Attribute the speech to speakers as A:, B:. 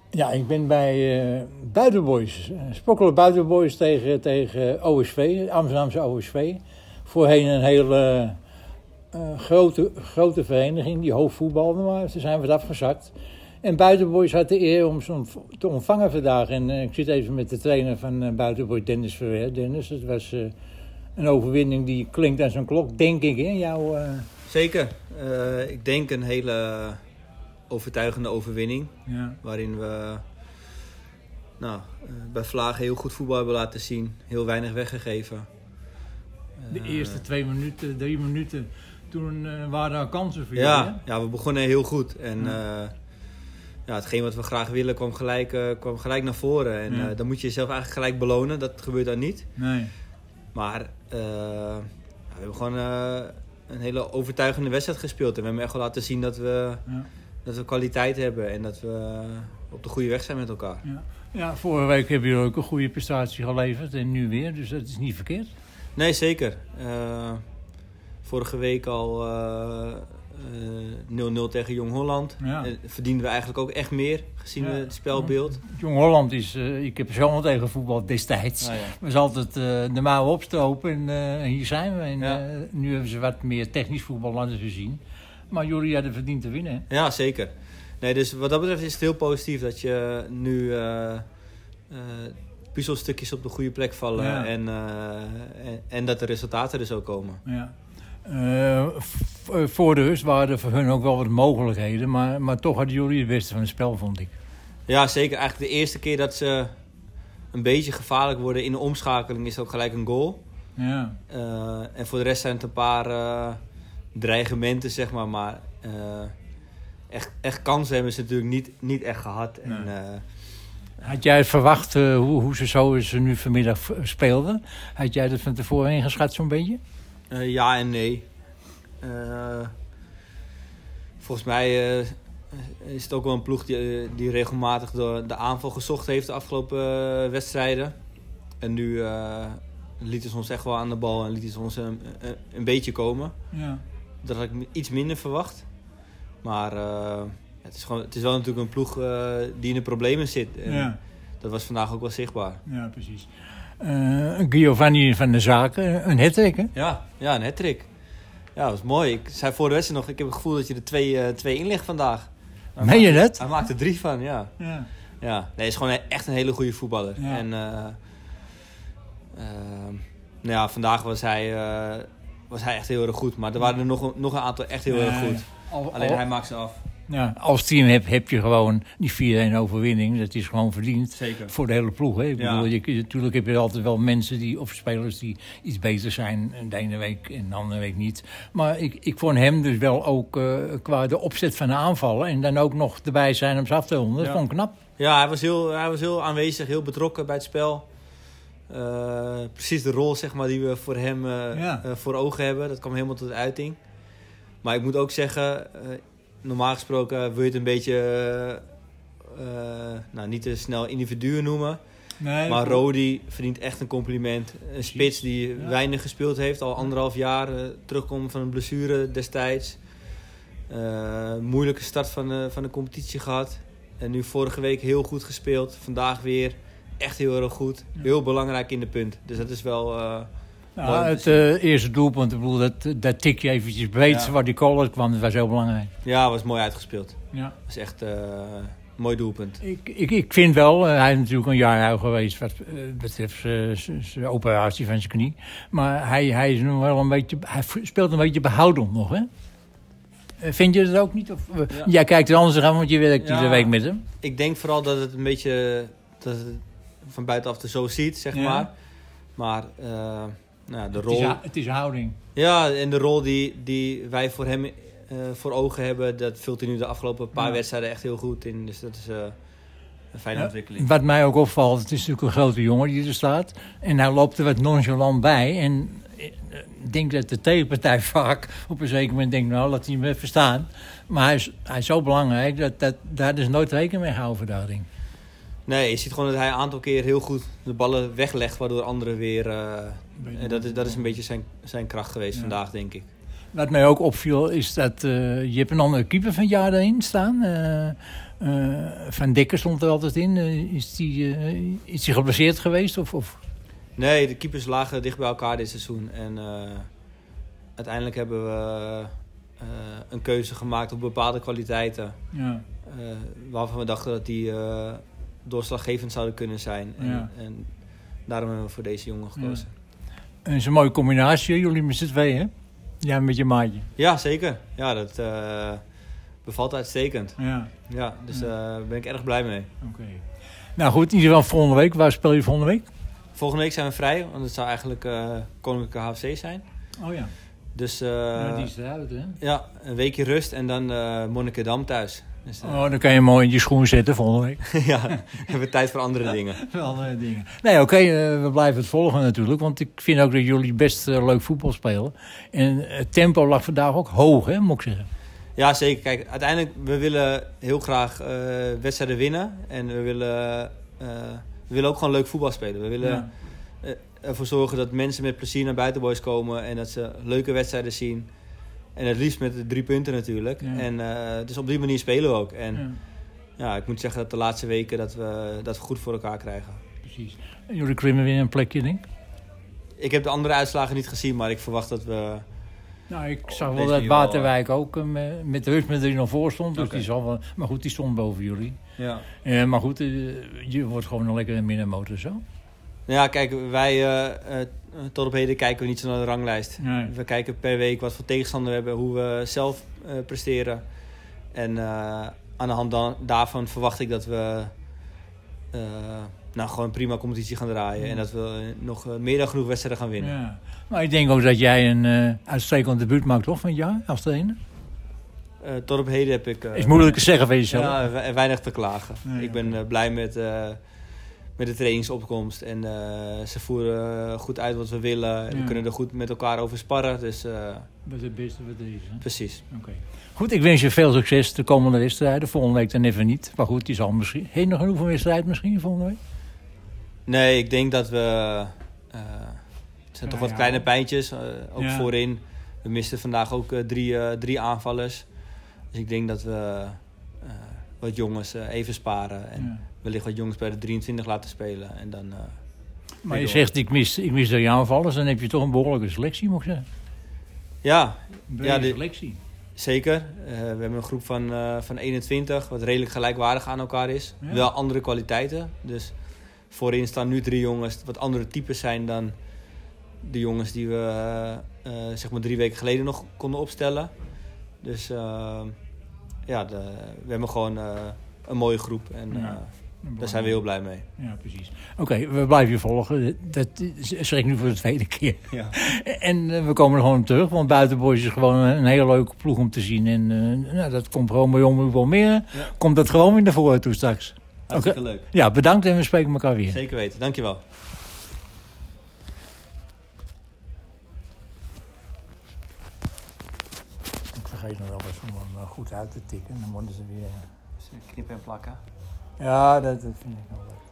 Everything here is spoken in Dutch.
A: Ja, ik ben bij Buitenboys. Spokkelen Buitenboys tegen OSV, Amsterdamse OSV. Voorheen een hele grote vereniging die hoog voetbalde, maar ze zijn wat afgezakt. En Buitenboys had de eer om ze te ontvangen vandaag. En ik zit even met de trainer van Buitenboys, Dennis Verwer. Dennis, het was een overwinning die klinkt als een klok, denk ik, hè?
B: Zeker. Ik denk een hele overtuigende overwinning.
A: Ja.
B: Waarin we bij Vlagen heel goed voetbal hebben laten zien. Heel weinig weggegeven.
A: De eerste 2 minuten, 3 minuten, toen waren er kansen voor
B: ja,
A: jullie, hè?
B: Ja, we begonnen heel goed. En hetgeen wat we graag willen kwam gelijk naar voren. En dan moet je jezelf eigenlijk gelijk belonen. Dat gebeurt dan niet.
A: Nee.
B: Maar we hebben gewoon een hele overtuigende wedstrijd gespeeld. En we hebben echt wel laten zien dat we kwaliteit hebben. En dat we op de goede weg zijn met elkaar.
A: Ja, vorige week hebben jullie ook een goede prestatie geleverd. En nu weer, dus dat is niet verkeerd.
B: Nee, zeker. Vorige week al 0-0 tegen Jong Holland.
A: Ja.
B: Verdienden we eigenlijk ook echt meer, gezien het spelbeeld.
A: Jong Holland is, ik heb zelf tegen voetbal destijds. We zijn altijd de mouwen opstropen en hier zijn we. En nu hebben ze wat meer technisch voetbal laten zien. Maar jullie hadden verdiend te winnen, hè?
B: Ja, zeker. Nee, dus wat dat betreft is het heel positief dat je nu puzzelstukjes op de goede plek vallen. Ja. En dat de resultaten er zo komen.
A: Ja. Voor de rust waren er voor hun ook wel wat mogelijkheden. Maar toch hadden jullie het beste van het spel, vond ik.
B: Ja, zeker. Eigenlijk de eerste keer dat ze een beetje gevaarlijk worden in de omschakeling is ook gelijk een goal.
A: Ja.
B: En voor de rest zijn het een paar dreigementen, zeg maar. Maar echt kansen hebben ze natuurlijk niet echt gehad.
A: Nee.
B: En,
A: had jij verwacht hoe ze nu vanmiddag speelden? Had jij dat van tevoren ingeschat zo'n beetje?
B: Ja en nee. Volgens mij is het ook wel een ploeg die regelmatig de aanval gezocht heeft de afgelopen wedstrijden. En nu lieten ze ons echt wel aan de bal en lieten ze ons een beetje komen.
A: Ja.
B: Dat had ik iets minder verwacht. Maar het is wel natuurlijk een ploeg die in de problemen zit. En dat was vandaag ook wel zichtbaar.
A: Ja, precies. Giovanni van der Zaken, een hat-trick, hè?
B: Ja, een hat-trick. Ja, dat was mooi. Ik zei voor de wedstrijd nog, ik heb het gevoel dat je er twee inlegt vandaag.
A: Meen je dat?
B: Hij maakte 3 van, ja. Nee, hij is gewoon echt een hele goede voetballer. Ja. En vandaag was hij echt heel erg goed. Maar er waren er nog een aantal echt heel erg goed. Alleen hij maakt ze af.
A: Ja, als team heb je gewoon die 4-1 overwinning. Dat is gewoon verdiend.
B: Zeker.
A: Voor de hele ploeg. Hè? Ik bedoel, natuurlijk heb je altijd wel mensen of spelers die iets beter zijn de ene week en de andere week niet. Maar ik vond hem dus wel ook qua de opzet van de aanvallen en dan ook nog erbij zijn om ze af te ronden. Dat vond ik knap.
B: Ja, hij was heel aanwezig, heel betrokken bij het spel. Precies de rol, zeg maar, die we voor hem voor ogen hebben. Dat kwam helemaal tot uiting. Maar ik moet ook zeggen, normaal gesproken wil je het een beetje niet te snel individuen noemen. Nee, maar Rodi verdient echt een compliment. Een spits die weinig gespeeld heeft, al 1,5 jaar. Terugkomen van een blessure destijds. Moeilijke start van de competitie gehad. En nu vorige week heel goed gespeeld. Vandaag weer echt heel erg goed. Heel belangrijk in de punt. Dus dat is wel...
A: het eerste doelpunt, ik bedoel, dat tikje eventjes breed waar die collar kwam, dat was heel belangrijk.
B: Ja, was mooi uitgespeeld.
A: Ja.
B: Dat was echt een mooi doelpunt.
A: Ik vind wel, hij is natuurlijk een jaar oud geweest wat betreft zijn operatie van zijn knie. Maar hij is nog wel een beetje, hij speelt een beetje behoudend nog, hè? Vind je dat ook niet? Of, jij kijkt er anders aan, want je werkt iedere week met hem.
B: Ik denk vooral dat het een beetje dat het van buitenaf er zo ziet, zeg maar. Maar de rol...
A: Het is houding.
B: Ja, en de rol die wij voor hem voor ogen hebben, dat vult hij nu de afgelopen paar wedstrijden echt heel goed in. Dus dat is een fijne ontwikkeling.
A: Wat mij ook opvalt, het is natuurlijk een grote jongen die er staat. En hij loopt er wat nonchalant bij. En ik denk dat de tegenpartij vaak op een zeker moment denkt, nou, laat hij hem even staan. Maar hij is zo belangrijk dat daar is nooit rekening mee gehouden, verhouding.
B: Nee, je ziet gewoon dat hij een aantal keer heel goed de ballen weglegt, waardoor anderen weer... dat is een beetje zijn kracht geweest vandaag, denk ik.
A: Wat mij ook opviel is dat je hebt een andere keeper van het jaar erin staan. Van Dikker stond er altijd in. Is die geblesseerd geweest? Of?
B: Nee, de keepers lagen dicht bij elkaar dit seizoen. En uiteindelijk hebben we een keuze gemaakt op bepaalde kwaliteiten. Ja. Waarvan we dachten dat die doorslaggevend zouden kunnen zijn. En daarom hebben we voor deze jongen gekozen.
A: Ja. En het is een mooie combinatie, jullie met z'n tweeën, hè? Ja, met je maatje.
B: Ja, zeker. Ja, dat bevalt uitstekend. Ja, dus daar ben ik erg blij mee.
A: Oké. Nou goed, in ieder geval volgende week. Waar speel je volgende week?
B: Volgende week zijn we vrij, want het zou eigenlijk Koninklijke HFC zijn.
A: Oh ja.
B: Dus
A: die is eruit, hè?
B: Ja, een weekje rust en dan Monnikendam thuis. Dus,
A: dan kan je mooi in je schoen zitten volgende week.
B: Ja, hebben we tijd voor andere dingen.
A: Voor andere dingen. Nee, oké, we blijven het volgen natuurlijk. Want ik vind ook dat jullie best leuk voetbal spelen. En het tempo lag vandaag ook hoog, hè, moet ik zeggen.
B: Ja, zeker. Kijk, uiteindelijk, we willen heel graag wedstrijden winnen. En we willen ook gewoon leuk voetbal spelen. We willen ervoor zorgen dat mensen met plezier naar Buitenboys komen. En dat ze leuke wedstrijden zien. En het liefst met de 3 punten natuurlijk. Ja. En dus op die manier spelen we ook. En ja, ik moet zeggen dat de laatste weken dat we goed voor elkaar krijgen.
A: Precies. En jullie klimmen weer een plekje, denk ik?
B: Ik heb de andere uitslagen niet gezien, maar ik verwacht dat we...
A: Nou, ik zag wel dat Waterwijk ook met de rust met 3-0 voor stond. Dus die zal wel, maar goed, die stond boven jullie. Ja. Maar goed, je wordt gewoon een lekkere middenmotor zo.
B: Ja, kijk, wij tot op heden kijken we niet zo naar de ranglijst. Nee. We kijken per week wat voor tegenstander we hebben, hoe we zelf presteren. En aan de hand daarvan verwacht ik dat we gewoon een prima competitie gaan draaien. Ja. En dat we nog meer dan genoeg wedstrijden gaan winnen. Ja.
A: Maar ik denk ook dat jij een uitstekend debuut maakt, toch, van het jaar, als trainer?
B: Tot op heden heb ik...
A: is moeilijk te zeggen van jezelf.
B: Ja, weinig te klagen. Nee, ik ben blij met de trainingsopkomst. En ze voeren goed uit wat we willen. En we kunnen er goed met elkaar over sparren. Dus,
A: dat is het beste wat er is. Hè?
B: Precies.
A: Okay. Goed, ik wens je veel succes de komende wedstrijden. Volgende week dan even niet. Maar goed, die zal misschien... Heb je nog genoeg van wedstrijd misschien volgende week?
B: Nee, ik denk dat we... het zijn toch wat kleine pijntjes. Ook voorin. We misten vandaag ook 3 aanvallers. Dus ik denk dat we wat jongens even sparen. En wellicht wat jongens bij de 23 laten spelen. En dan,
A: maar je zegt, ik mis de aanvallers. Dan heb je toch een behoorlijke selectie, moet ik zeggen.
B: Ja.
A: De selectie.
B: Zeker. We hebben een groep van 21, wat redelijk gelijkwaardig aan elkaar is. Ja. Wel andere kwaliteiten. Dus voorin staan nu 3 jongens wat andere types zijn dan de jongens die we zeg maar 3 weken geleden nog konden opstellen. Dus we hebben gewoon een mooie groep en daar zijn we heel blij mee.
A: Ja, precies. Oké, we blijven je volgen. Dat zeg ik nu voor de 2e keer. Ja. En we komen er gewoon op terug, want Buitenboys is gewoon een hele leuke ploeg om te zien. En dat komt gewoon bij Omroep Almere. Ja. Komt dat gewoon weer naar voren toe straks.
B: Hartstikke leuk.
A: Ja, bedankt en we spreken elkaar weer.
B: Zeker weten, dankjewel.
A: Ik vergeet nog wel eens om hem goed uit te tikken. Dan worden ze weer...
B: Knippen en plakken.
A: Ja, dat vind ik wel leuk.